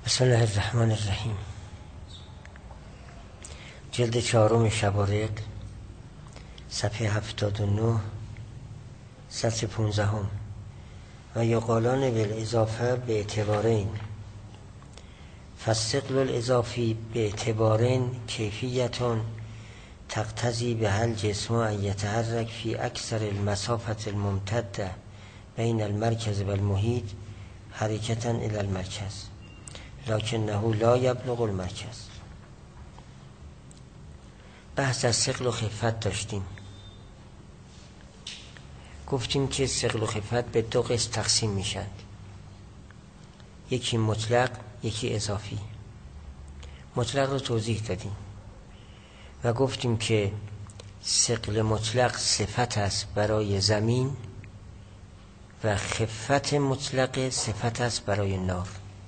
بسم الله الرحمن الرحیم. جلد 4 شبارق، صفحه 79، سطر 15. و یقالان بالاضافه به اعتبارین. فالثقل الاضافی به اعتبارین کیفیتون تقتضی به هل جسم ان یتحرک فی اکثر المسافت الممتده بین المرکز و المحیط حرکتا الی المرکز لکنه لا یبلغ المرکز. بحث از ثقل و خفت داشتیم. گفتیم که ثقل و خفت به 2 قسم تقسیم میشن، یکی مطلق، یکی اضافی. مطلق رو توضیح دادیم و گفتیم که ثقل مطلق صفت است برای زمین و خفت مطلق صفت است برای نار.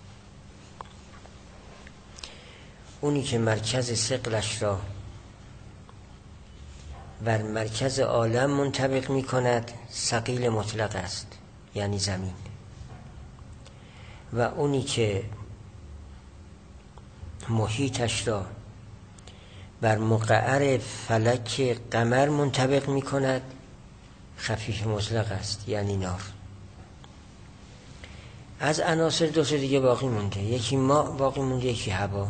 اونی که مرکز ثقلش را بر مرکز عالم منطبق می کند ثقیل مطلق است، یعنی زمین. و اونی که محیطش را بر مقعر فلک قمر منطبق می کند خفیف مطلق است، یعنی نار. از عناصر 2 دیگه باقی مونده، یکی ماء باقی مونده، یکی هوا.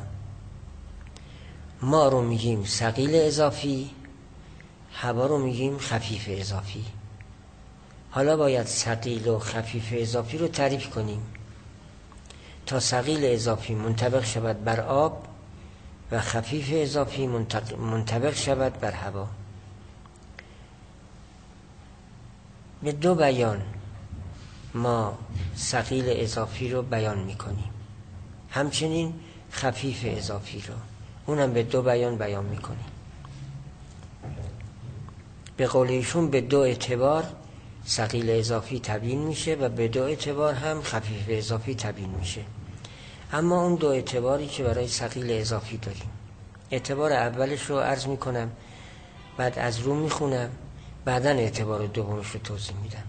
ماء رو میگیم ثقیل اضافی، هوا رو میگیم خفیف اضافی. حالا باید ثقیل و خفیف اضافی رو تعریف کنیم تا ثقیل اضافی منطبق شود بر آب و خفیف اضافی منطبق شود بر هوا. به 2 بیان ما ثقیل اضافی رو بیان میکنیم، همچنین خفیف اضافی رو، اونم به 2 بیان میکنیم. به قول ایشون به 2 اعتبار ثقیل اضافی تبیین میشه و به 2 اعتبار هم خفیف اضافی تبیین میشه. اما اون 2 اعتباری که برای ثقیل اضافی داریم، اعتبار اولش رو عرض میکنم، بعد از رو میخونم، بعداً اعتبار دومش رو توضیح میدم.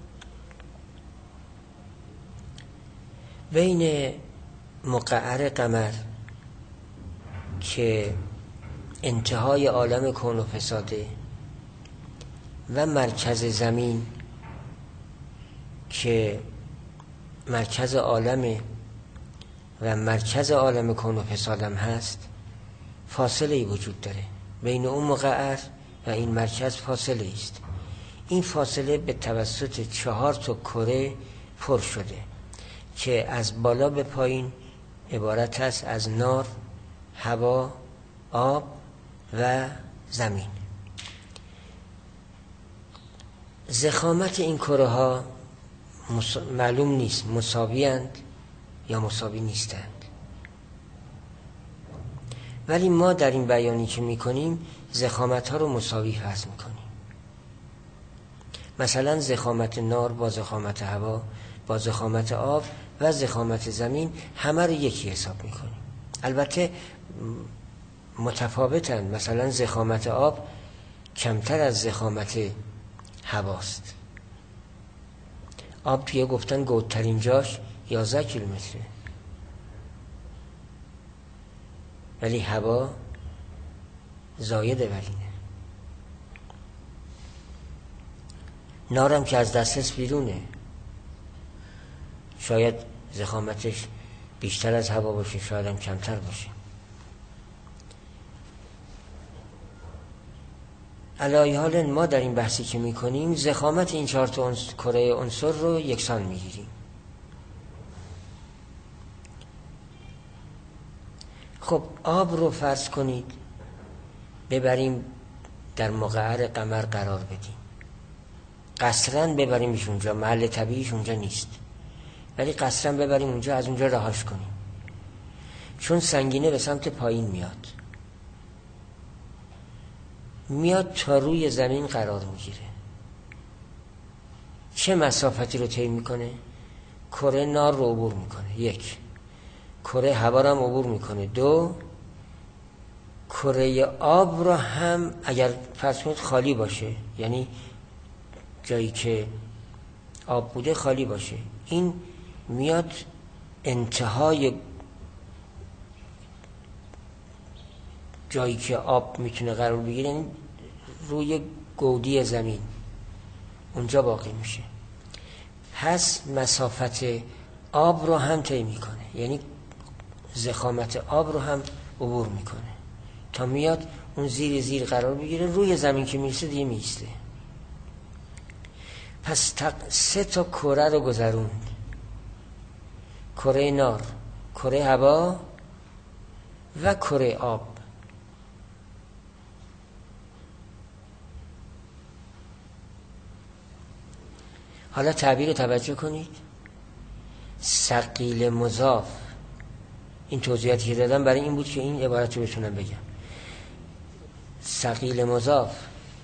بین مقعر قمر که انتهای عالم کون و فساده و مرکز زمین که مرکز عالم و مرکز عالم کون و فسادم هست، فاصله وجود داره. بین اون مقعر و این مرکز فاصله است. این فاصله به توسط 4 کره پر شده که از بالا به پایین عبارت است از نار، هوا، آب و زمین. ضخامت این کره ها معلوم نیست مساوی اند یا مساوی نیستند، ولی ما در این بیانی که میکنیم ضخامت ها رو مساوی فرض میکنیم. مثلا ضخامت نار با ضخامت هوا با ضخامت آب و ضخامت زمین همه رو یکی حساب میکنیم. البته متفاوتند. مثلا ضخامت آب کمتر از ضخامت هواست. آب توی گفتن گودترین جاش 11 کیلومتره، ولی هوا زاید ولینه. نارم که از دسترس بیرونه، شاید ضخامتش بیشتر از هوا باشه، شاید هم کمتر باشه. علی حال ما در این بحثی که میکنیم ضخامت این 4 کره عنصر رو یکسان میگیریم. خب آب رو فرض کنید ببریم در مقعر قمر قرار بدیم، قصراً ببریمش اونجا، محل طبیعیش اونجا نیست، ولی قصراً ببریم اونجا، از اونجا رهاش کنیم، چون سنگینه به سمت پایین میاد تا روی زمین قرار میگیره. چه مسافتی رو طی میکنه؟ کره نار رو عبور میکنه، 1، کره هوا رو هم عبور میکنه، 2، کره آب رو هم اگر فرض کنید خالی باشه، یعنی جایی که آب بوده خالی باشه، این میاد انتهای جایی که آب میتونه قرار بگیره، یعنی روی گودی زمین اونجا باقی میشه. پس مسافت آب رو هم طی میکنه، یعنی ضخامت آب رو هم عبور میکنه تا میاد اون زیر قرار بگیره، روی زمین که میرسه دیگه میسته. پس 3 تا کره رو گذروند: کره نار، کره هوا و کره آب. حالا تعبیر رو توجه کنید. ثقیل مضاف، این توضیحاتی که دادم برای این بود که این عبارت رو بتونم بگم. ثقیل مضاف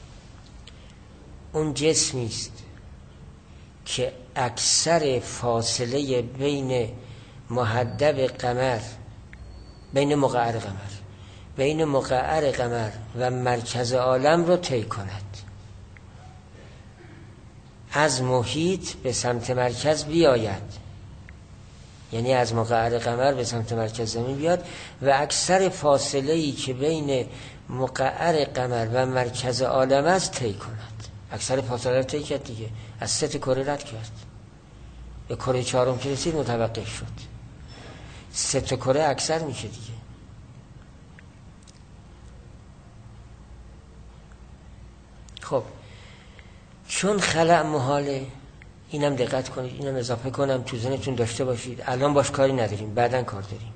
اون جسمی است که اکثر فاصله بین محدب قمر، بین مقعر قمر، بین مقعر قمر و مرکز عالم رو طی کند. از محیط به سمت مرکز بیاید، یعنی از مقعر قمر به سمت مرکز زمین بیاد و اکثر فاصله‌ای که بین مقعر قمر و مرکز عالم است طی کند. اکثر فاصله رو طی کرد دیگه، از 3 تا کره رد کرد، به کره 4 که رسید متوقف شد. 3 تا کره اکثر میشه دیگه. خب چون خلأ محاله، اینم دقت کنید، اینم اضافه کنم تو ذهنتون داشته باشید، الان باش کاری نداریم، بعدن کار داریم.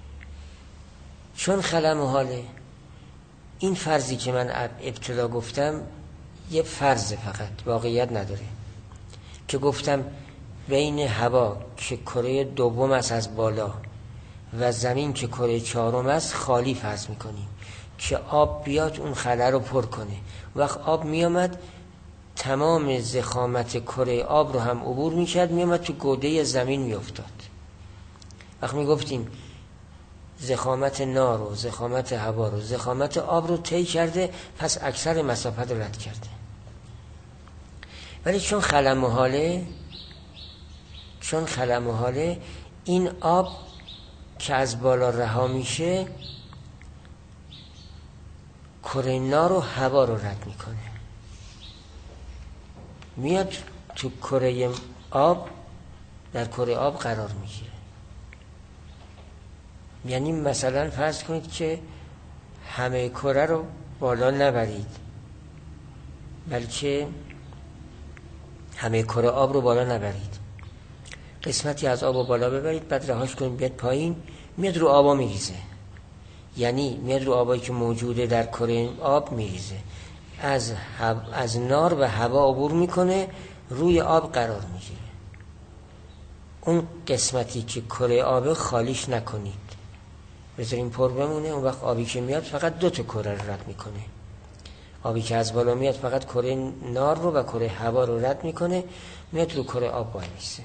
چون خلأ محاله، این فرضی که من ابتدا گفتم یه فرض فقط، واقعیت نداره، که گفتم بین هوا که کره دوم است از بالا و زمین که کره 4 است خالی فرض میکنیم که آب بیاد اون خلا رو پر کنه. وقت آب میامد تمام ضخامت کره آب رو هم عبور میکرد، میامد تو گوده زمین میافتاد. وقت میگفتیم ضخامت نار رو، ضخامت هوا رو، ضخامت آب رو طی کرده، پس اکثر مسافت رو رد کرده. ولی چون خلأ محاله، این آب که از بالا رها میشه کره نار و هوا رو رد میکنه، میاد تو کره آب، در کره آب قرار میگیره. یعنی مثلا فرض کنید که همه کره رو بالا نبرید، بلکه همه کره آب رو بالا نبرید، قسمتی از آب رو بالا ببرید، بعد رهاش کنید بیاد پایین، میاد رو آبا میریزه. یعنی میاد رو آبایی که موجوده در کره آب میریزه، از نار و هوا عبور میکنه، روی آب قرار میگیره. اون قسمتی که کره آب خالیش نکنید، بذارین پر بمونه. اون وقت آبی که میاد فقط 2 تا کره رو رد میکنه. آبی که از بالا میاد فقط کره نار رو و کره هوا رو رد میکنه، میاد رو کره آب وای میسه.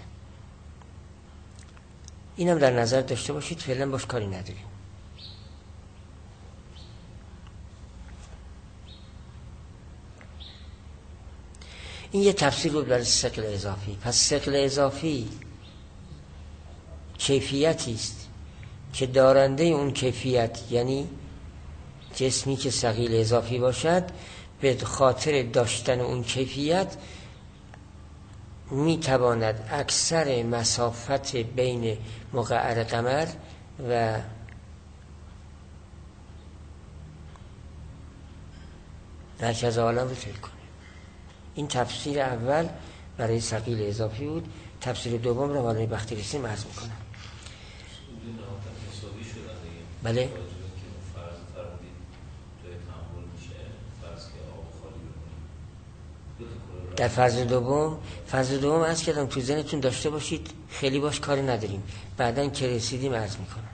اینم در نظر داشته باشید، فعلا باش کاری نداریم. این یه تفسیر بود برای ثقل اضافی. پس ثقل اضافی کیفیتی است که دارنده اون کیفیت، یعنی جسمی که ثقیل اضافی باشد، به خاطر داشتن اون کیفیت میتواند اکثر مسافت بین مقعر قمر و مرکز عالم رو طی کنه. این تفسیر اول برای ثقیل اضافی بود. تفسیر دوم رو حالا وقتی رسیم عرض میکنم. بله. در فرض دوم عرض کردم تو ذهنتون داشته باشید، خیلی باش کاری نداریم، بعدن که رسیدیم عرض میکنم.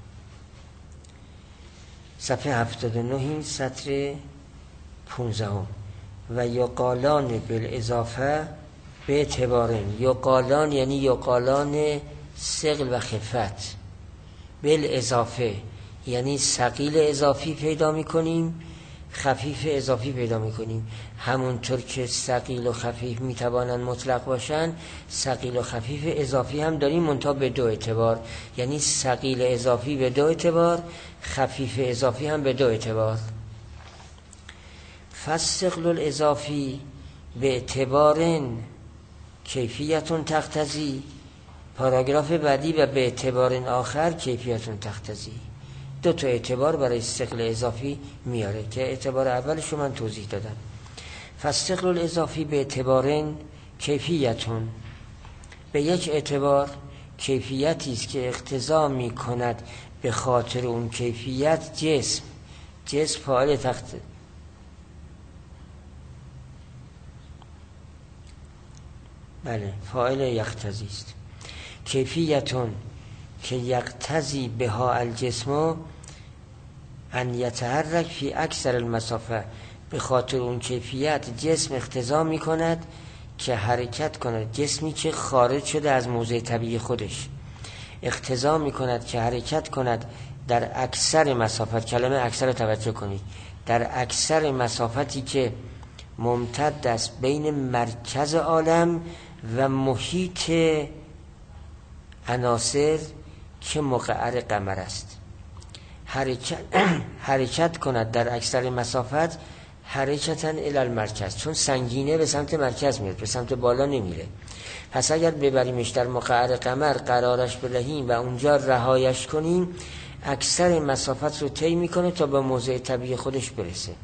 صفحه 79 این سطر 15 و یقالان بالاضافه به اعتبارین. یقالان یعنی یقالان ثقل و خفت، بالاضافه یعنی ثقیل اضافی پیدا میکنیم، خفیف اضافی پیدا میکنیم. همونطور که ثقیل و خفیف میتوانند مطلق باشن، ثقیل و خفیف اضافی هم داریم، منتها به 2 اعتبار. یعنی ثقیل اضافی به 2 اعتبار، خفیف اضافی هم به 2 اعتبار. فالثقل الاضافی به اعتبار کیفیت تقتضی، پاراگراف بعدی و به اعتبار آخر کیفیت تقتضی. دو تا اعتبار برای ثقل اضافی میاره که اعتبار اولش رو من توضیح دادم. فالثقل الاضافی به اعتبار کیفیت، به یک اعتبار کیفیتی است که اقتضا می کند به خاطر اون کیفیت جسم فاعل فاعل یقتضی است. کیفیتون که یقتضی بها الجسم ان یتحرک فی اکثر المسافه، به خاطر اون کیفیت جسم اقتضا می کند که حرکت کند. جسمی که خارج شده از موضع طبیعی خودش اقتضا می کند که حرکت کند در اکثر مسافت. کلمه اکثر رو توجه کنید، در اکثر مسافتی که ممتد است بین مرکز عالم و محیط عناصر که مقعر قمر است. حرکت کند در اکثر مسافت حرکتاً الی المرکز، چون سنگینه به سمت مرکز میاد، به سمت بالا نمیره. پس اگر ببریمش در مقعر قمر قرارش بدهیم و اونجا رهایش کنیم، اکثر مسافت رو طی میکنه تا به موضع طبیعی خودش برسه.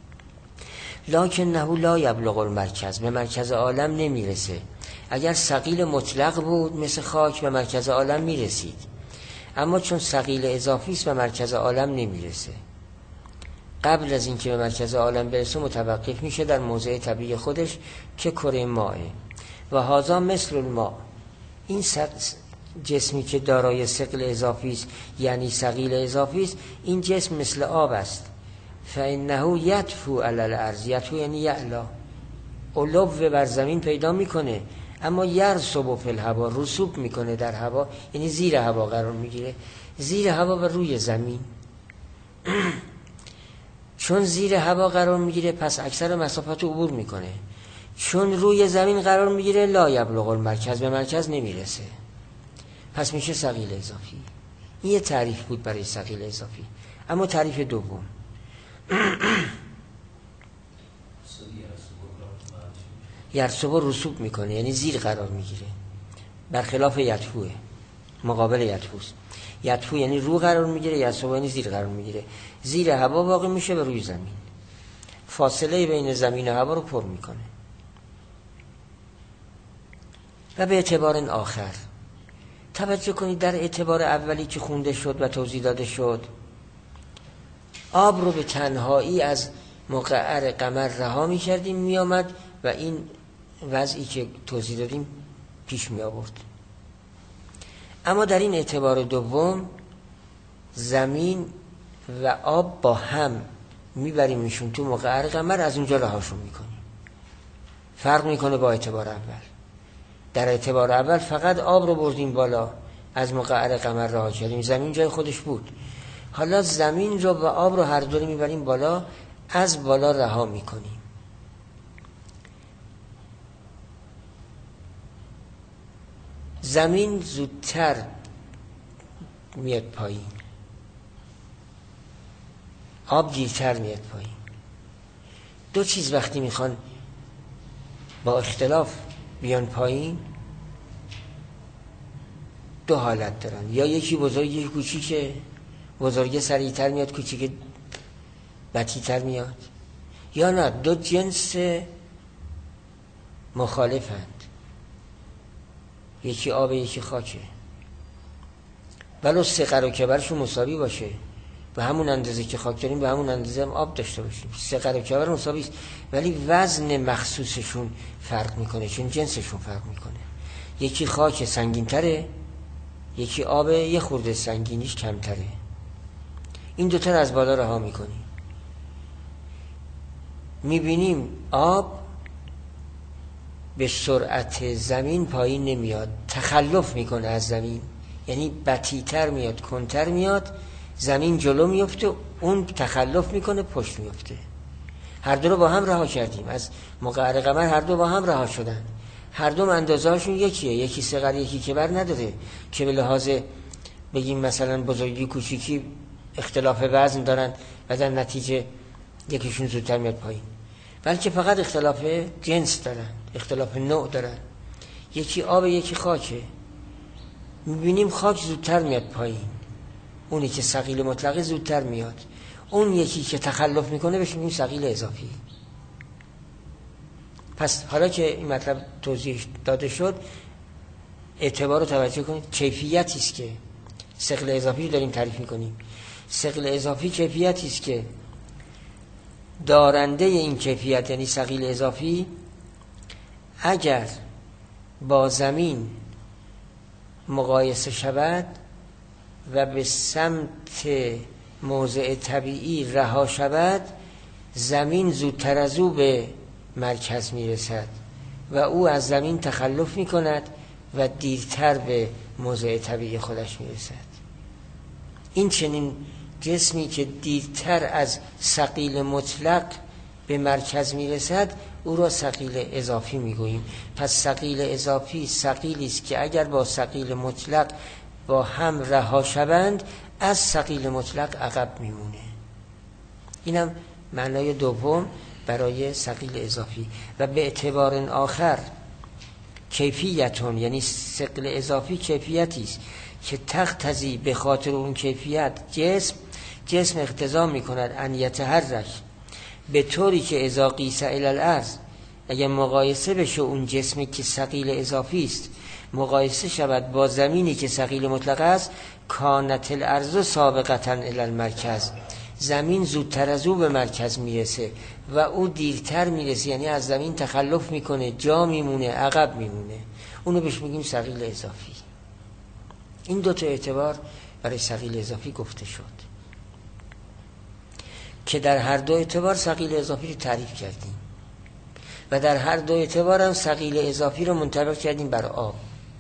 لکنه لا یبلغ المرکز، به مرکز عالم نمیرسه. اگر ثقیل مطلق بود مثل خاک به مرکز عالم میرسید، اما چون ثقیل اضافی است به مرکز عالم نمیرسه. قبل از اینکه به مرکز عالم برسه متوقف میشه در موضع طبیعی خودش که کره ماه. و هذا مثل الماء، این جسمی که دارای ثقل اضافی است یعنی ثقیل اضافی است، این جسم مثل آب است. فانه یطفو علی الارض، یطفو یعنی یعلا، علو بر زمین پیدا میکنه، اما یرسب فی الهوا، رسوب میکنه در هوا، یعنی زیر هوا قرار میگیره، زیر هوا و روی زمین. چون زیر هوا قرار میگیره پس اکثر مسافت رو عبور میکنه، چون روی زمین قرار میگیره لا یبلغ المرکز، به مرکز نمیرسه، پس میشه ثقیل اضافی. این یه تعریف بود برای ثقیل اضافی. اما تعریف دوم یرسب رسوب میکنه، یعنی زیر قرار میگیره، برخلاف یطفوه، مقابل یطفوست. یطفو یعنی رو قرار میگیره، یرسب یعنی زیر قرار میگیره، زیر هوا واقع میشه به روی زمین، فاصله بین زمین و هوا رو پر میکنه. و به اعتبار آخر، توجه کنید در اعتبار اولی که خونده شد و توضیح داده شد، آب رو به تنهایی از مقعر قمر رها میکردیم میامد و این وضعی که توضیح دادیم پیش می آورد. اما در این اعتبار دوم زمین و آب با هم میبریمشون تو مقعر قمر، از اونجا رهاشون میکنیم. فرق میکنه با اعتبار اول. در اعتبار اول فقط آب رو بردیم بالا، از مقعر قمر رها کردیم، زمین جای خودش بود. حالا زمین رو و آب رو هر دوری میبریم بالا، از بالا رها میکنیم. زمین زودتر میاد پایین، آب دیرتر میاد پایین. دو چیز وقتی میخوان با اختلاف بیان پایین دو حالت دارن، یا یکی بزرگ یکی کوچیکه، بزرگ سریعتر میاد کوچیک بطی‌تر میاد، یا نه دو جنس مخالفند، یکی آب یکی خاکه، ولو ثقل و کبرشون مساوی باشه، به همون اندازه که خاک داریم به همون اندازه هم آب داشته باشیم، ثقل و کبر مساوی است، ولی وزن مخصوصشون فرق میکنه، چون جنسشون فرق میکنه. یکی خاک سنگین تره، یکی آب یه خورده سنگینیش کمتره. این دوتا رو از بالا رها میکنیم، میبینیم آب به سرعت زمین پایین نمیاد، تخلف میکنه از زمین، یعنی بطی‌تر میاد، کنتر میاد، زمین جلو میفته، اون تخلف میکنه، پشت میفته. هر دو رو با هم رها کردیم، از مقعر قمر هر دو با هم رها شدن، هر دو اندازه هاشون یکیه، یکی صغر یکی کبر نداره که به لحاظ بگیم مثلا بزرگی کوچیکی اختلاف وزن دارن و در نتیجه یکیشون زودتر میاد پایین. بلکه فقط اختلاف جنس دارن، اختلاف نوع دارن. یکی آب یکی خاکه. میبینیم خاک زودتر میاد پایین، اونی که ثقیل مطلقه زودتر میاد. اون یکی که تخلف میکنه بهش میگیم ثقیل اضافی. پس حالا که این مطلب توضیح داده شد، اعتبار رو توجه کنید. کیفیتی است که ثقل اضافی داریم تعریف میکنیم. ثقل اضافی کیفیتی است که دارنده این کیفیت یعنی ثقیل اضافی اگر با زمین مقایسه شود و به سمت موضع طبیعی رها شود، زمین زودتر از او به مرکز میرسد و او از زمین تخلف میکند و دیرتر به موضع طبیعی خودش میرسد. این چنین جسمی که دیرتر از ثقیل مطلق به مرکز میرسد او را ثقیل اضافی میگوییم. پس ثقیل اضافی ثقیلی است که اگر با ثقیل مطلق با هم رها شوند از ثقیل مطلق عقب میمونه. اینم معنای دوم برای ثقیل اضافی. و به اعتبار آخر کیفیتون یعنی ثقل اضافی کیفیتی است که تقتضی به خاطر اون کیفیت جسم اقتضا میکند ان یتحرک به طوری که اذا قیس الی الارض، اگر مقایسه بشه اون جسمی که ثقیل اضافی است مقایسه شود با زمینی که ثقیل مطلق است، کانت الارض سابقتا الی المرکز، زمین زودتر از او به مرکز میرسه و او دیرتر میرسه، یعنی از زمین تخلف میکنه، جا میمونه، عقب میمونه. اونو بهش میگیم ثقیل اضافی. این دو تا اعتبار برای ثقیل اضافی گفته شد که در هر دو اعتبار ثقیل اضافی رو تعریف کردیم و در هر دو اعتبار هم ثقیل اضافی رو منطبق کردیم بر آب.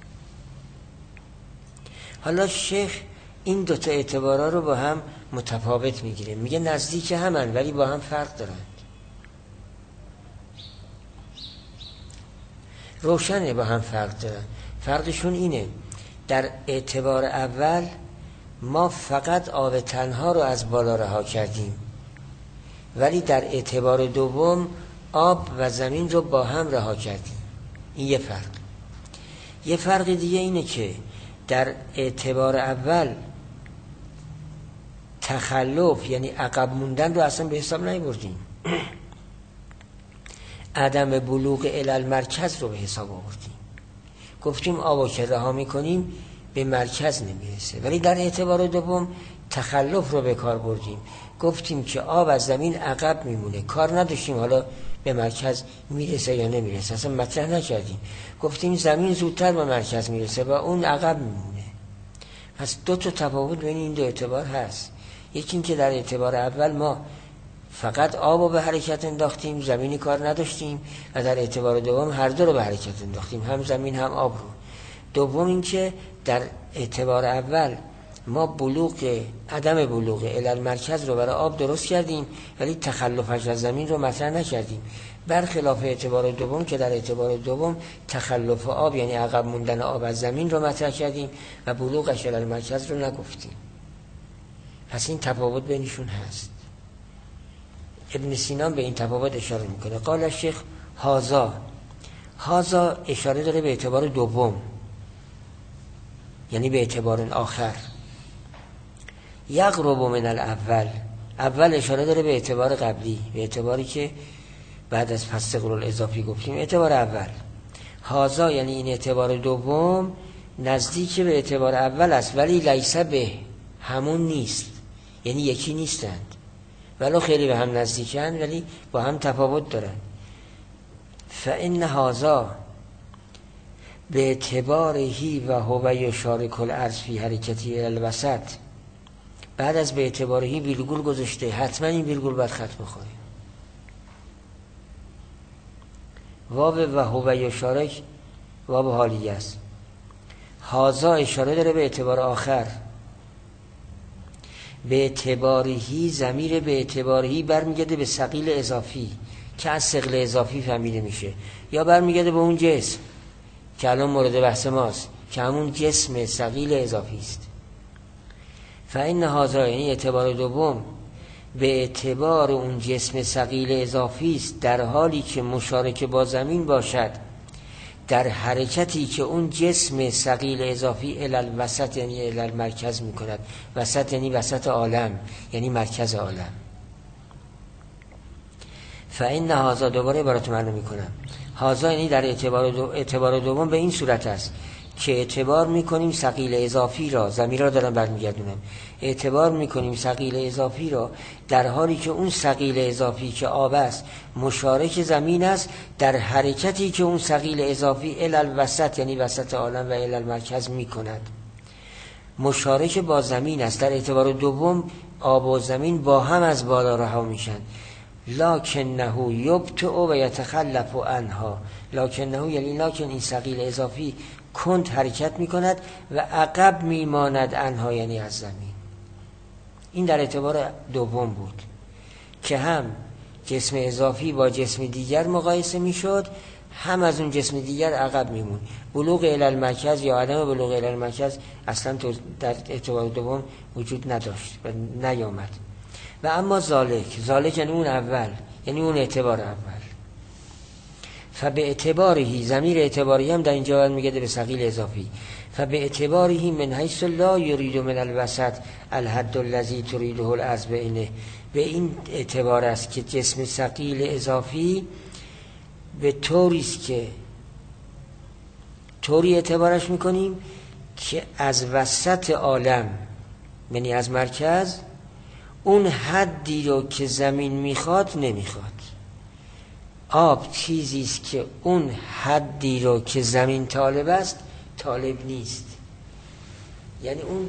حالا شیخ این دو تا اعتبارا رو با هم متفاوت میگیره، میگه نزدیک همن ولی با هم فرق دارند. روشنه با هم فرق دارن. فرقشون اینه: در اعتبار اول ما فقط آب تنها رو از بالا رها کردیم، ولی در اعتبار دوم آب و زمین رو با هم رها کردیم. این یه فرق. یه فرق دیگه اینه که در اعتبار اول تخلف یعنی عقب موندن رو اصلا به حساب نمی‌بردیم. عدم بلوغ الی المرکز رو به حساب آوردیم. گفتیم آبو که رها می‌کنیم به مرکز نمیرسه، ولی در اعتبار دوم تخلف رو به کار بردیم. گفتیم که آب از زمین عقب میمونه، کار نداشتیم حالا به مرکز میرسه یا نمیرسه، اصلا مطرح نکردیم. گفتیم زمین زودتر به مرکز میرسه و اون عقب میمونه. پس دو تا تفاوت بین این دو اعتبار هست. یکی این که در اعتبار اول ما فقط آب رو به حرکت انداختیم، زمینی کار نداشتیم، و در اعتبار دوم هر دو رو به حرکت انداختیم، هم زمین هم آب رو. دوم این که در اعتبار اول ما عدم بلوغ الی المرکز رو برای آب درست کردیم، ولی تخلفش از زمین رو مطرح نکردیم، برخلاف اعتبار دوم که در اعتبار دوم تخلف آب یعنی عقب موندن آب از زمین رو مطرح کردیم و بلوغش الی المرکز رو نگفتیم. پس این تفاوت بینشون هست. ابن سینا به این تفاوت اشاره میکنه. قال شیخ هازا اشاره داره به اعتبار دوم، یعنی به اعتبار آخر. یقرب من اول اشاره داره به اعتبار قبلی، به اعتباری که بعد از پس ثقل اضافی گفتیم، اعتبار اول. هازا یعنی این اعتبار دوم نزدیک به اعتبار اول است، ولی لیس به همون نیست، یعنی یکی نیستند، ولو خیلی به هم نزدیکند ولی با هم تفاوت دارند. فإن هازا به اعتبارهی و هو یشارک الارض فی حرکتی الی الوسط، بعد از به اعتبارهی ویرگول گذاشته، حتما این ویرگول باید خط بخوره. واو و هو یشارک واو حالیه است. هازا اشاره داره به اعتبار آخر. به اعتبارهی ضمیر به اعتبارهی برمیگرده به ثقیل اضافی که از ثقل اضافی فهمیده میشه، یا برمیگرده به اون جسم که الان مورد بحث ماست که همون جسم ثقیل اضافی است. فإن هذا یعنی اعتبار دوم به اعتبار اون جسم ثقیل اضافی است، در حالی که مشارک با زمین باشد در حرکتی که اون جسم ثقیل اضافی الالوسط یعنی الالمرکز میکند. وسط یعنی وسط عالم، یعنی مرکز عالم. فإن هذا، دوباره عبارت معلوم میکنم، هذا یعنی در اعتبار دوم به این صورت است که اعتبار میکنیم ثقیل اضافی را، ضمیر را دارم برمیگردونم، اعتبار میکنیم ثقیل اضافی را در حالی که اون ثقیل اضافی که آب است مشارک زمین است در حرکتی که اون ثقیل اضافی الالوسط یعنی وسط عالم و الالمرکز میکند. مشارک با زمین است. در اعتبار دوم آب و زمین با هم از بالا رها میشن. لکنه یبطئ و یتخلف عنها. لکنه یعنی لکن این ثقیل اضافی کند حرکت میکند و عقب میماند عنها یعنی از زمین. این در اعتبار دوم بود که هم جسم اضافی با جسم دیگر مقایسه میشد، هم از اون جسم دیگر عقب میمون. بلوغ الالمرکز یا عدم بلوغ الالمرکز اصلا در اعتبار دوم وجود نداشت و نیامد. و اما ذالک یعنی اون اول، یعنی اون اعتبار اول. فبه اعتبارهی، ضمیر اعتباری هم در اینجا میگه به ثقیل اضافی. فبه اعتبارهی من حیث لا یرید من الوسط الحد الذی تریده العرض بینه. به این اعتبار است که جسم ثقیل اضافی به طوری است که طوری اعتبارش میکنیم که از وسط عالم یعنی از مرکز اون حدی رو که زمین میخواد نمیخواد. آب چیزی است که اون حدی رو که زمین طالب است طالب نیست. یعنی اون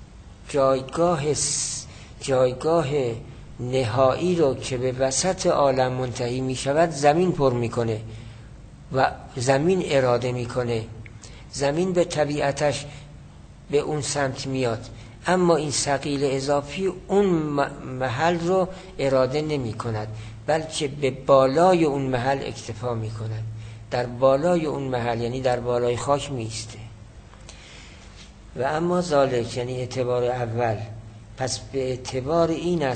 جایگاه نهایی رو که به وسط عالم منتهی می شود زمین پر میکنه و زمین اراده میکنه. زمین به طبیعتش به اون سمت میاد، اما این ثقیل اضافی اون محل رو اراده نمی کند، بلکه به بالای اون محل اکتفا می کند. در بالای اون محل یعنی در بالای خاک می ایسته. و اما ذالک یعنی اعتبار اول. پس به اعتبار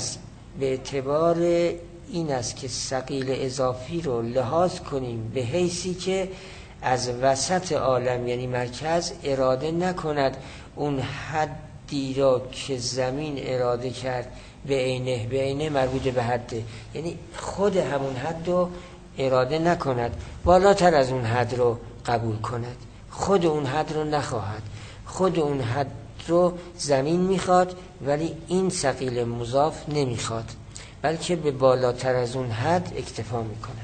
این است که ثقیل اضافی رو لحاظ کنیم به حیثی که از وسط عالم یعنی مرکز اراده نکند اون حدی را که زمین اراده کرد به عینه مربوط به حده، یعنی خود همون حد رو اراده نکند، بالاتر از اون حد رو قبول کند. خود اون حد رو نخواهد. خود اون حد رو زمین میخواد ولی این ثقیل مضاف نمیخواد، بلکه به بالاتر از اون حد اکتفا میکند.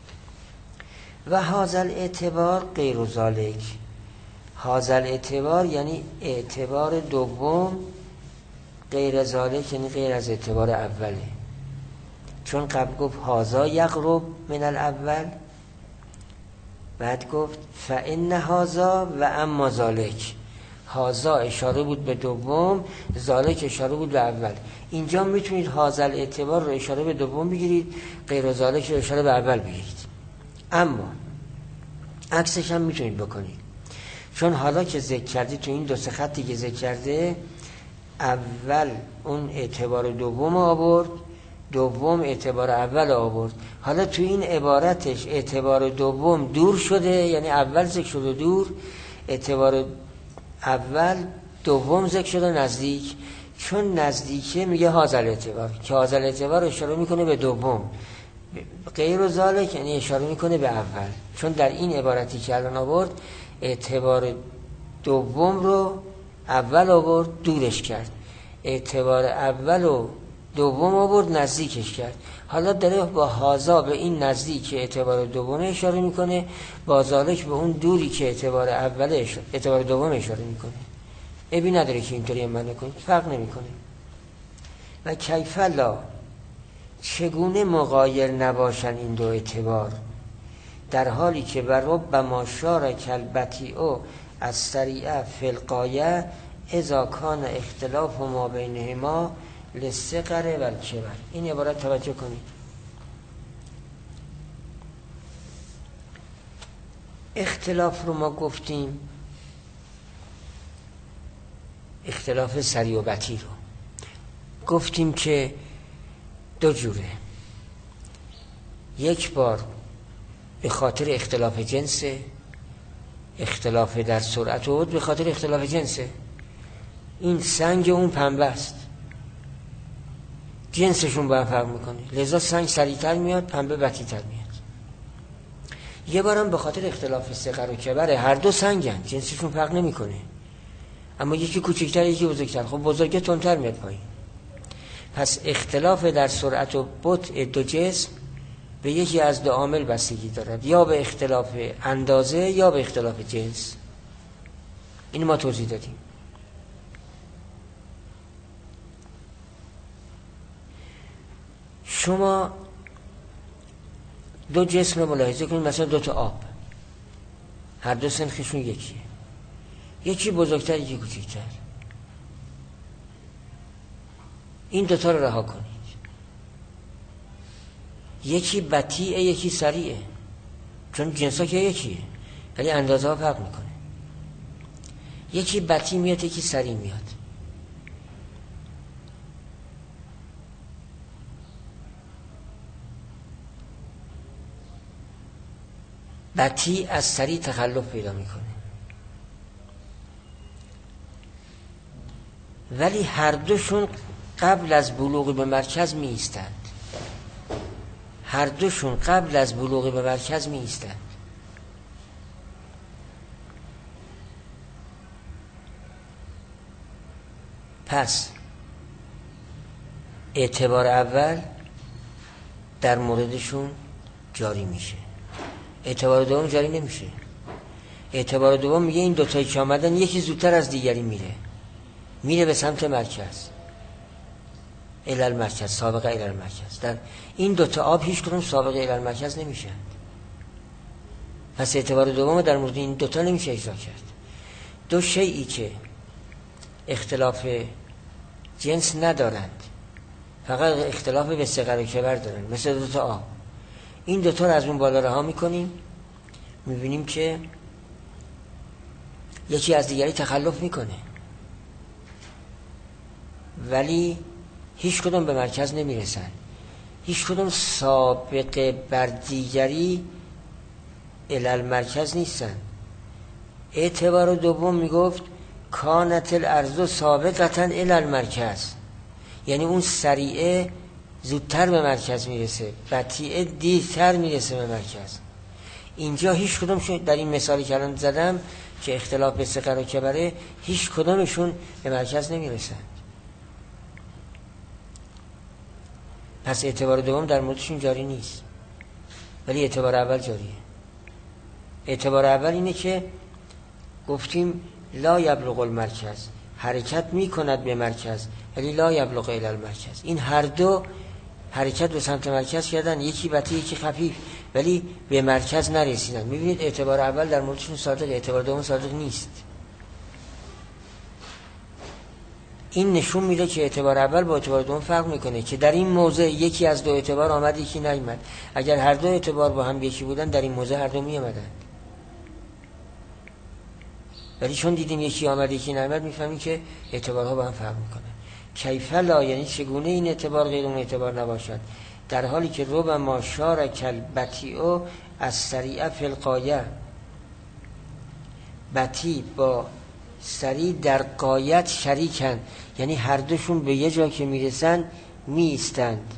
و هازل اعتبار غیر ذالک. هازل اعتبار یعنی اعتبار دوم غیر ذالک یعنی غیر از اعتبار اوله. چون قبل گفت هازا یقرب من الاول، بعد گفت فإن هازا و اما ذالک. هازا اشاره بود به دوم، ذالک اشاره بود به اول. اینجا میتونید هازل اعتبار رو اشاره به دوم بگیرید، غیر ذالک رو اشاره به اول بگیرید. اما عکسش هم میتونید بکنید، چون حالا که ذکر کردی تو این دو سه خطی که ذکر کرده، اول اون اعتبار دوم آورد، دوم اعتبار اول آورد. حالا تو این عبارتش اعتبار دوم دور شده، یعنی اول ذکر شده دور، اعتبار اول دوم ذکر شده نزدیک. چون نزدیکه میگه هازل اعتبار، که هازل اعتبار اشاره میکنه به دوم. غیر ذالک یعنی اشاره میکنه به اول، چون در این عبارتی که الان آورد اعتبار دوم رو اول آورد دورش کرد، اعتبار اول و دوم آورد نزدیکش کرد. حالا داره با هازا به این نزدیک اعتبار دوم اشاره میکنه، با ذالک به اون دوری که اعتبار دوم اشاره میکنه. ابی نداره که اینطوری معنی کنید، فرق نمیکنه. و کیف لا، چگونه مغایر نباشن این دو اعتبار، در حالی که بر ربما شارک البطیء از سریعه فی الغایه اذا کان اختلاف ما بینهما للصغر و الکبر. این عبارت توجه کنید. اختلاف رو ما گفتیم، اختلاف سریع و بطیء رو گفتیم که دو جوره. یک بار به خاطر اختلاف جنسه، اختلاف در سرعت و به خاطر اختلاف جنسه. این سنگ اون پنبه است، جنسشون با هم فرق میکنه، لذا سنگ سریعتر میاد، پنبه بطی‌تر میاد. یه بارم به خاطر اختلاف صغر و کبر، هر دو سنگن، جنسشون فرق نمیکنه، اما یکی کوچکتر یکی بزرگتر. خب بزرگه تندتر میاد پایین. پس اختلاف در سرعت و بطء دو جسم به یکی از دو عامل بستگی دارد، یا به اختلاف اندازه یا به اختلاف جنس. این ما توضیح دادیم. شما دو جسم رو ملاحظه کنید، مثلا دو تا آب، هر دو سنخشون یکیه، یکی بزرگتر یکی کوچکتر. این دوتا رو رها کنید، یکی بطیئه یکی سریعه، چون جنسا که یکیه ولی اندازه ها فرق میکنه. یکی بطیء میاد یکی سریع میاد. بطیء از سریع تخلف پیدا میکنه، ولی هر دوشون قبل از بلوغ به مرکز می ایستند. هر دوشون قبل از بلوغ به مرکز می ایستند. پس اعتبار اول در موردشون جاری میشه، اعتبار دوم جاری نمیشه. اعتبار دوم میگه این دوتایی که آمدن یکی زودتر از دیگری میره به سمت مرکز، علل مرکز، سابقه علل مرکز. در این دوتا آب هیچ کدوم سابقه علل مرکز نمیشن. پس اعتبار دوم در مورد این دوتا نمیشه اجرا کرد. دو شیئی که اختلاف جنس ندارند، فقط اختلاف به صغر و کبر دارن، مثل دوتا آب. این دوتا رو از اون بالا رها میکنیم، میبینیم که یکی از دیگری تخلف میکنه، ولی هیچ کدوم به مرکز نمیرسن، هیچ کدوم سابقه بر دیگری علل مرکز نیستن. اعتبار دوم میگفت کانت الارض سابقتا علل مرکز، یعنی اون سریعه زودتر به مرکز میرسه، بطیئه دیرتر میرسه به مرکز. اینجا هیچ کدومشون در این مثالی که الان زدم که اختلاف به صغر و کبره، هیچ کدومشون به مرکز نمیرسن. پس اعتبار دوم در موردشون جاری نیست، ولی اعتبار اول جاریه. اعتبار اول اینه که گفتیم لا یبلغ المرکز، حرکت میکند به مرکز ولی لا یبلغ الی المرکز. این هر دو حرکت به سمت مرکز کردن، یکی بطیء یکی خفیف، ولی به مرکز نرسیدن. میبینید اعتبار اول در موردشون صادق، اعتبار دوم صادق نیست. این نشون میده که اعتبار اول با اعتبار دوم فرق میکنه، که در این موضع یکی از دو اعتبار آمد یکی نیامد. اگر هر دو اعتبار با هم یکی بودن در این موضع هر دو میامدن، ولی چون دیدیم یکی آمد یکی نیامد میفهمیم که اعتبارها با هم فرق میکنه. کیف لا، یعنی چگونه این اعتبار غیر اون اعتبار نباشد، در حالی که ربما شارک البطیء از سریع فی الغایه، بطیء با سریع در غایت شریکن، یعنی هر دوشون به یه جا که میرسن میایستند.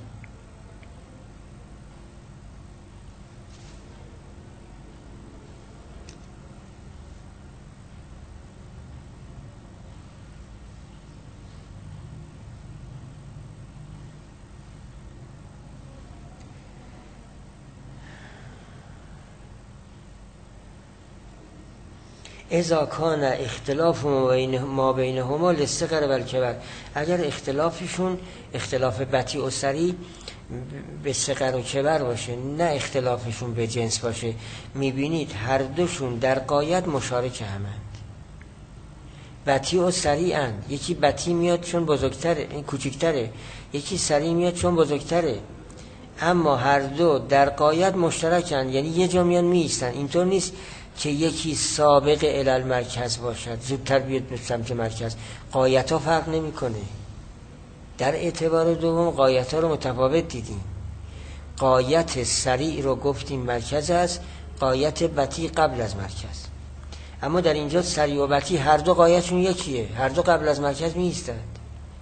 اذا کان اختلاف ما بینهما للصغر والکبر، اگر اختلافشون اختلاف بطیء و سریع به صغر و کبر باشه، نه اختلافشون به جنس باشه، میبینید هر دوشون در غایت مشارک همند. بطیء و سریعن، یکی بطیء میاد چون بزرگتره، این کوچکتره، یکی سریع میاد چون بزرگتره، اما هر دو در غایت مشترکن، یعنی یه جا میان میایستن. اینطور نیست که یکی سابق علل مرکز باشد زودتر بیاد به سمت مرکز، غایت ها فرق نمی کنه. در اعتبار دوم غایت ها رو متفاوت دیدیم. غایت سریع رو گفتیم مرکز است، غایت بطیء قبل از مرکز. اما در اینجا سریع و بطیء هر دو غایتشون یکیه، هر دو قبل از مرکز میایستند.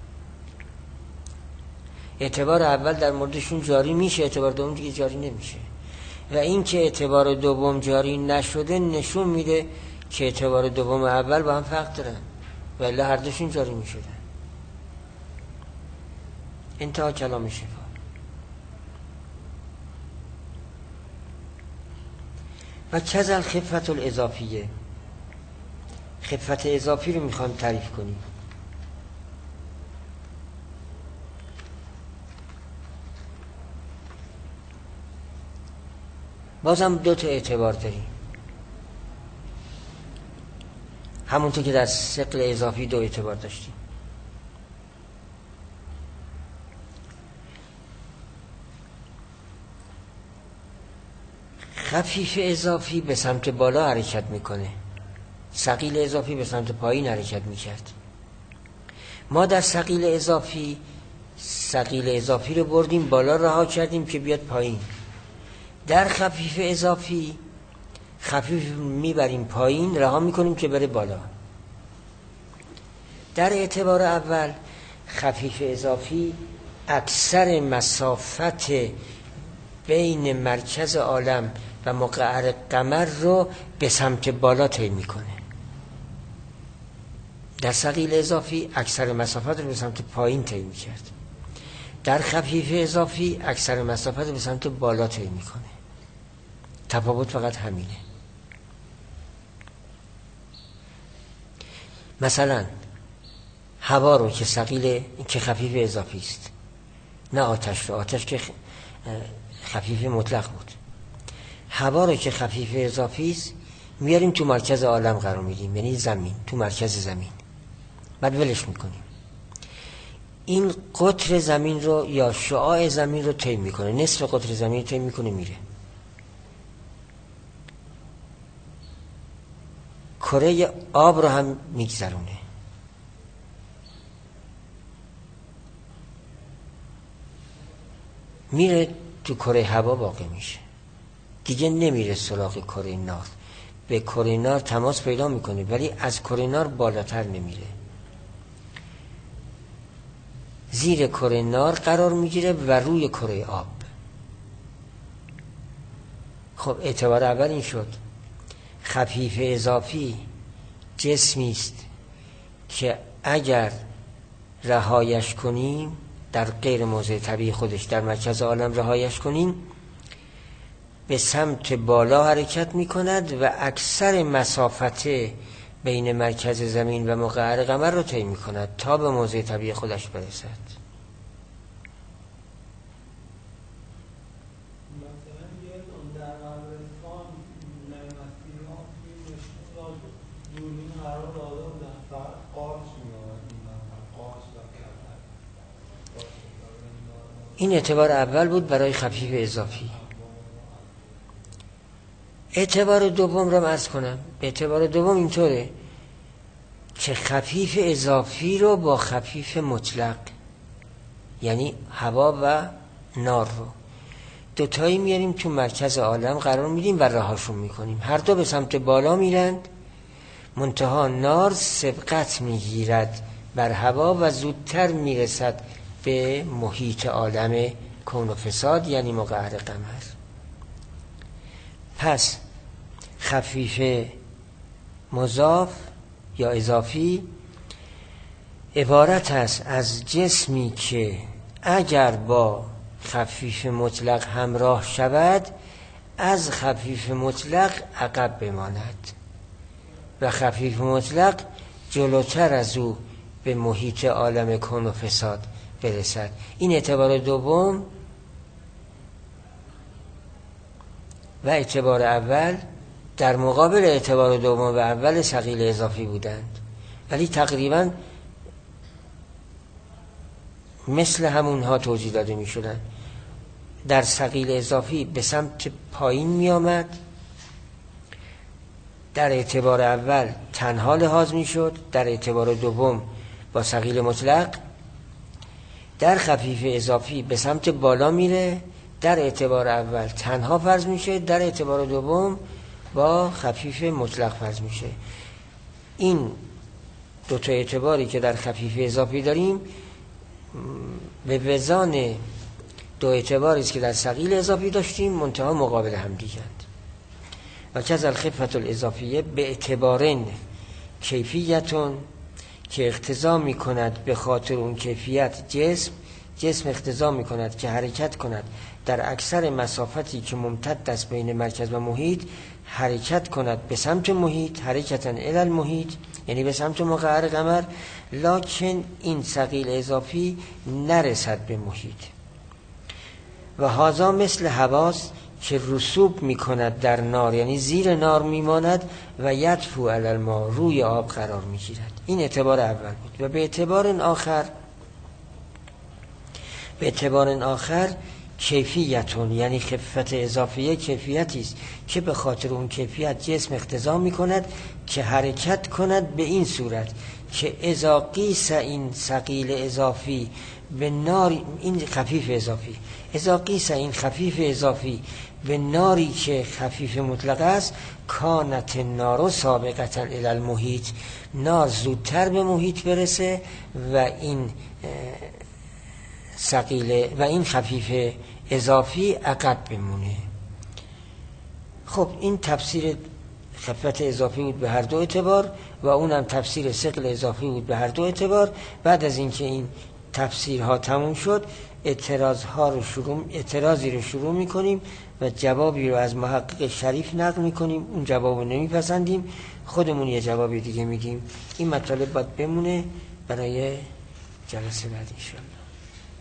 اعتبار اول در موردشون جاری میشه، اعتبار دوم دیگه جاری نمیشه. و این که اعتبار دوم جاری نشده نشون میده که اعتبار دوم اول با هم فرق دارن و الا هر دوشون جاری میشدن. انتها کلام شفا. و کذا الخفت الاضافیه، خفت اضافی رو میخوام تعریف کنیم. بازم دو تا اعتبار داریم، همونطور که در ثقل اضافی دو اعتبار داشتیم. خفیف اضافی به سمت بالا حرکت میکنه، ثقیل اضافی به سمت پایین حرکت میکرد. ما در ثقیل اضافی رو بردیم بالا، رها کردیم که بیاد پایین. در خفیف اضافی خفیف میبریم پایین، رها میکنیم که بره بالا. در اعتبار اول خفیف اضافی اکثر مسافت بین مرکز عالم و مقعر قمر رو به سمت بالا طی میکنه. در ثقیل اضافی اکثر مسافت رو به سمت پایین طی میکرد. در خفیف اضافی اکثر مسافت رو به سمت بالا طی میکنه. تفاوت فقط همینه. مثلا هوا رو که ثقیل، که خفیف اضافی است، نه آتش رو، آتش که خفیف مطلق بود. هوا رو که خفیف اضافی است میاریم تو مرکز عالم قرار میدیم، یعنی زمین، تو مرکز زمین، بعد ولش میکنیم. این قطر زمین رو یا شعاع زمین رو طی میکنه، نصف قطر زمین رو طی میکنه، میره. کره آب رو هم میگذرونه. میره تو کره هوا واقع میشه، دیگه نمیره سراغ کره نار. به کره نار تماس پیدا میکنه ولی از کره نار بالاتر نمیره، زیر کره نار قرار میگیره و روی کره آب. خب اعتبار اول این شد. خفیف اضافی جسمی است که اگر رهایش کنیم در غیر موضع طبیعی خودش، در مرکز عالم رهایش کنیم، به سمت بالا حرکت می کند و اکثر مسافت بین مرکز زمین و مقعر قمر رو طی می کند تا به موضع طبیعی خودش برسد. این اعتبار اول بود برای خفیف اضافی. اعتبار دوم رو عرض کنم. اعتبار دوم اینطوره که خفیف اضافی رو با خفیف مطلق، یعنی هوا و نار رو دوتایی میاریم تو مرکز عالم قرار میدیم و رهاشون میکنیم. هر دو به سمت بالا میرند، منتها نار سبقت میگیرد بر هوا و زودتر میرسد به محیط عالم کون و فساد، یعنی مقعر قمر. پس خفیف مضاف یا اضافی عبارت است از جسمی که اگر با خفیف مطلق همراه شود از خفیف مطلق عقب بماند و خفیف مطلق جلوتر از او به محیط عالم کون و فساد برسد. این اعتبار دوم و اعتبار اول در مقابل اعتبار دوم و اول ثقیل اضافی بودند، ولی تقریبا مثل همونها توضیح داده می شدن. در ثقیل اضافی به سمت پایین می آمد، در اعتبار اول تنها لحاظ می شد، در اعتبار دوم با ثقیل مطلق. در خفیف اضافی به سمت بالا میره، در اعتبار اول تنها فرض میشه، در اعتبار دوم با خفیف مطلق فرض میشه. این دو تا اعتباری که در خفیف اضافی داریم به وزان دو اعتباری است که در ثقیل اضافی داشتیم، منتها مقابل هم دیگند. و کذا الخفة الاضافیه به اعتبارن کیفیتون که اقتضا میکند به خاطر اون کیفیت جسم اقتضا میکند که حرکت کند در اکثر مسافتی که ممتد است بین مرکز و محیط، حرکت کند به سمت محیط، حرکتاً الی المحیط، یعنی به سمت مقعر قمر، لکن این ثقیل اضافی نرسد به محیط. و هذا مثل حواس که رسوب میکند در نار، یعنی زیر نار میماند و یدفو علی الماء، روی آب قرار میگیرد. این اعتبار اول بود. و به اعتبار آخر کیفیتون، یعنی خفت اضافیه کیفیتی است که به خاطر اون کیفیت جسم اقتضا میکند که حرکت کند به این صورت که اذا قیس این ثقیل اضافی به نار، این خفیف اضافی، اذا قیس این خفیف اضافی به ناری که خفیف مطلق است، کانت النار سابقة الی المحیط، نار زودتر به محیط برسه و این ثقیل و این خفیف اضافی عقب بمونه. خب این تفسیر خفت اضافی بود به هر دو اعتبار و اونم تفسیر ثقل اضافی بود به هر دو اعتبار. بعد از اینکه این تفسیرها تموم شد، اعتراضی رو شروع میکنیم و جوابی رو از محقق شریف نقل میکنیم. اون جواب رو نمیپسندیم، خودمون یه جواب دیگه میدیم. این مطالب باید بمونه برای جلسه بعد انشاءالله.